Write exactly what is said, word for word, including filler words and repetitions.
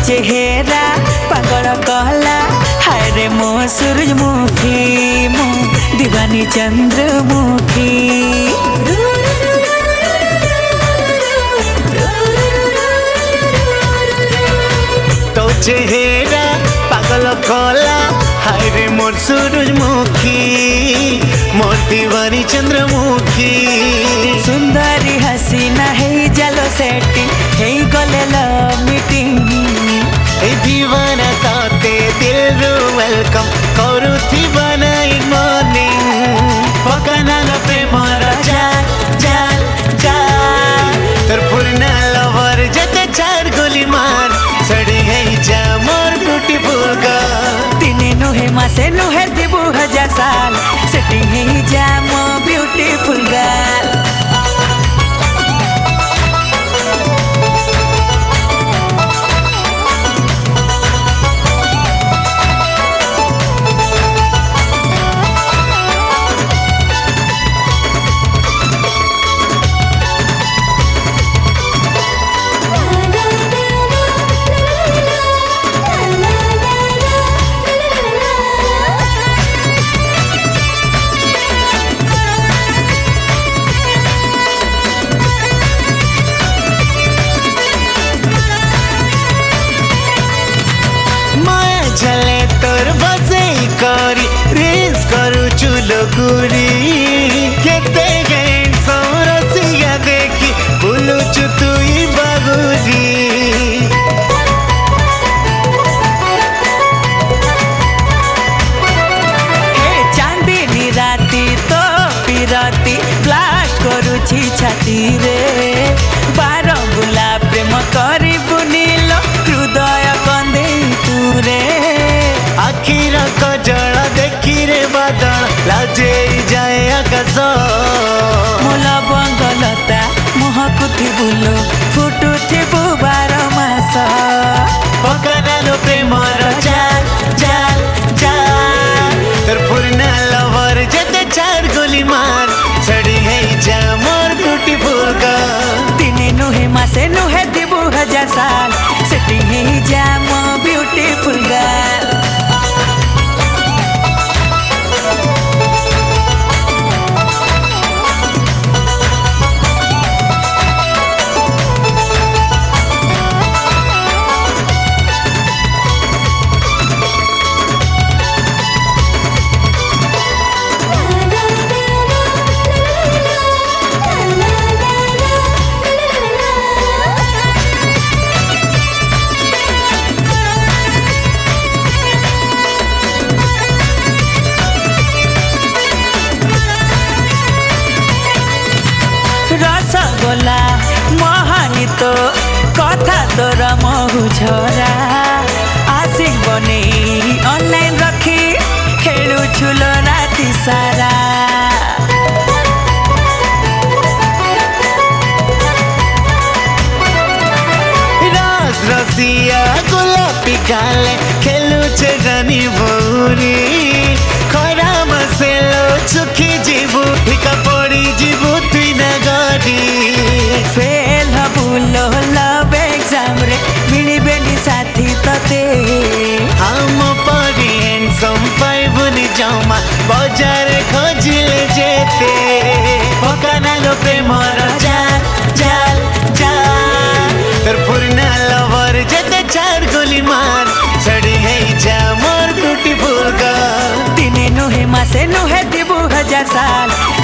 चेहरा पागल कहला हाय रे मो सूरजमुखी मो दीवानी चंद्रमुखी तो चेहरा पागल कहला हाय रे मोर सूरजमुखी मोर दीवानी चंद्रमुखी सुंदरी हसीना है जलो सेटिंग है गले लव मीटिंग ए दीवाना ताते दिल रू वेलकम करू दीवाना इन मॉर्निंग पकाना न प्रेमर जाल जाल जाल तर पूर्ण लवर जते चार गोली मार सड़ी गई जा मोर ब्यूटीफुल गर्ल दिने नुहे मासे नुहे दिबु हजार साल सेटिंग है जा मो ब्यूटीफुल गर्ल चले तोर बजे करी रेस करू चुलो गुरी केते गैन सोरसिया देखी बोलू चु तुई बागुरी हे चांदनी राती तो पिराती ब्लास्ट करू छी छाती रे बार बुला प्रेम करी बुनिल हृदय कंदे तुरे आखिर कजल देखी रे बादल लाजे जाए आकाश मोला बंगलता महकुथि बुलो फुटुथि बुबार मास पकाना प्रेमर जाल जाल जाल तर पूर्ण लवर जते चार गोली मार सड़ी गई जा मोर ब्यूटीफुल गर्ल दिने नुहे मासे नुहे दिबु हजार साल सेटिंग है जा मो ब्यूटीफुल गर्ल रसगोला महानी तो कथा तोर महु झरा आशिक बने ऑनलाइन रखी खेलु छुलो राति सारा रस रसिया गोलापी गाले खेलु छे रानी भौरी खरा मसेलो चुखी जीवु हिका पड़ी जीवु तुई ना गाड़ी फेल बुलो लव एग्जाम रे मिलिबेनी साथी तते हम पड़ी हैंडसम पाइबुनी जामा बाजार खोजिले जेते पकाना लो प्रेमर जाल जाल जाल तर पूर्ण लवर जते चार गोली मार सड़ी गई जा मोर ब्यूटीफुल गर्ल दिने नुहे मासे नुहे दिबु हजार साल